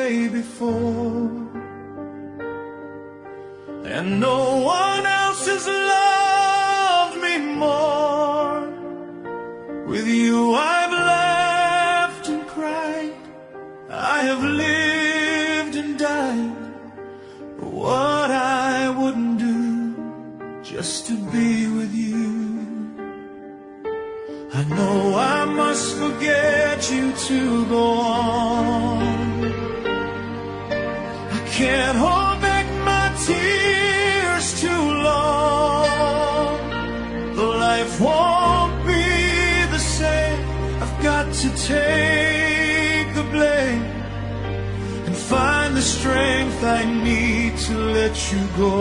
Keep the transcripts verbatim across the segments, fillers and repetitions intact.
way before, and no one else has loved me more. With you I've laughed and cried, I have lived and died. What I wouldn't do just to be with you. I know I must forget you to go on. I can't hold back my tears too long. The life won't be the same. I've got to take the blame and find the strength I need to let you go.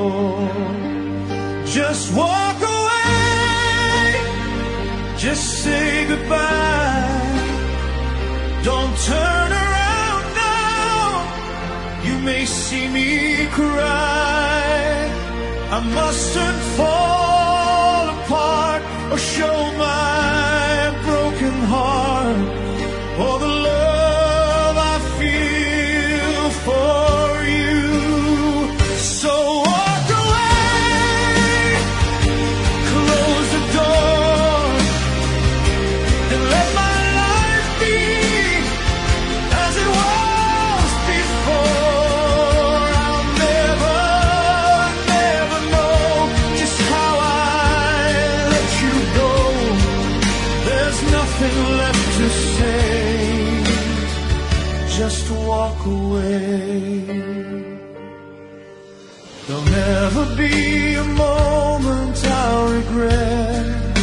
Just walk away, just say goodbye. Don't turn around now, you may see me cry. I mustn't fall apart or show my broken heart or the love I feel for you. So walk away, close the door, and let my life be as it was before. I'll never, never know just how I let you go. There's nothing left to say, just walk away. There'll never be a moment I'll regret.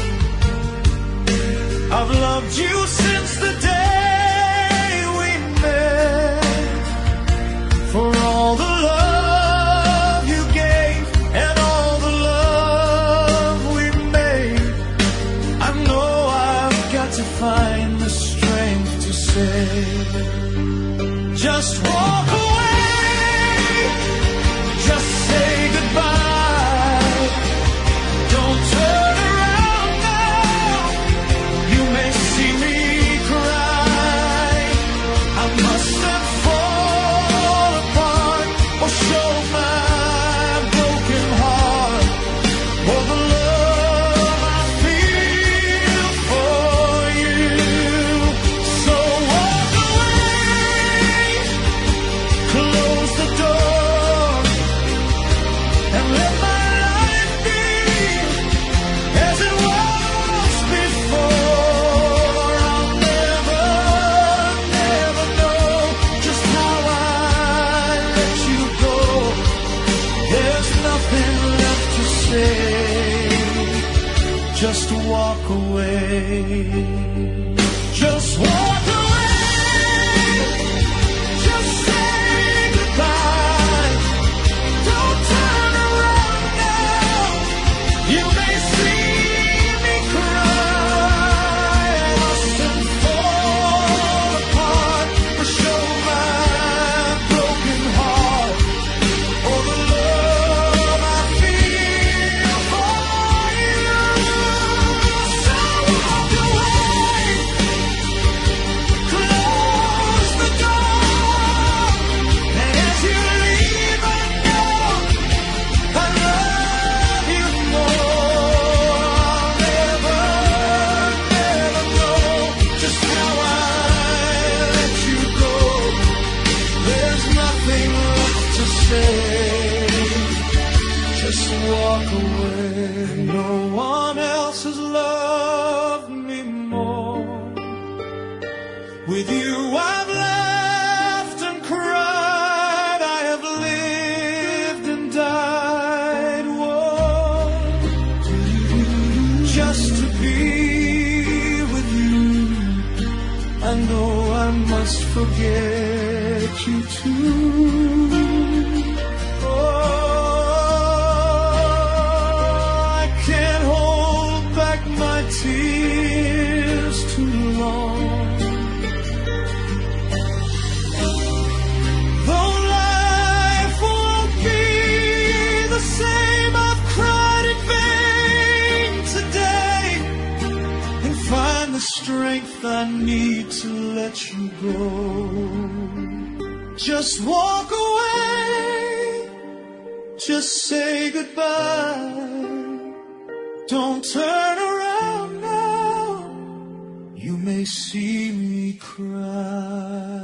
I've loved you since the day we met. For all the love you gave and all the love we made, I know I've got to find the strength to say, just walk away, just say goodbye. Don't turn around now, you may see me cry. I mustn't fall apart or show my broken heart or the love I feel for you. So walk away, close the door, and let my life be as it was before. I'll never, never know just how I let you go. There's nothing left to say, just walk away. Just walk away, just say goodbye. Don't turn around now, you may see me cry. I mustn't fall apart or show my broken heart or the love I feel for you. So walk away, close the door, and as you leave I know I love you more. I'll never, never know just how I let you go. There's nothing left to say, just walk away. No one else has loved me more. With you I've laughed and cried, I have lived and died. Whoa. Just to be with you, I know I must forget you too. Oh, I can't hold back my tears too long. Though life won't be the same, I've cried in vain today, and find the strength I need to let you go. Just walk away, just say goodbye. Don't turn around now, you may see me cry.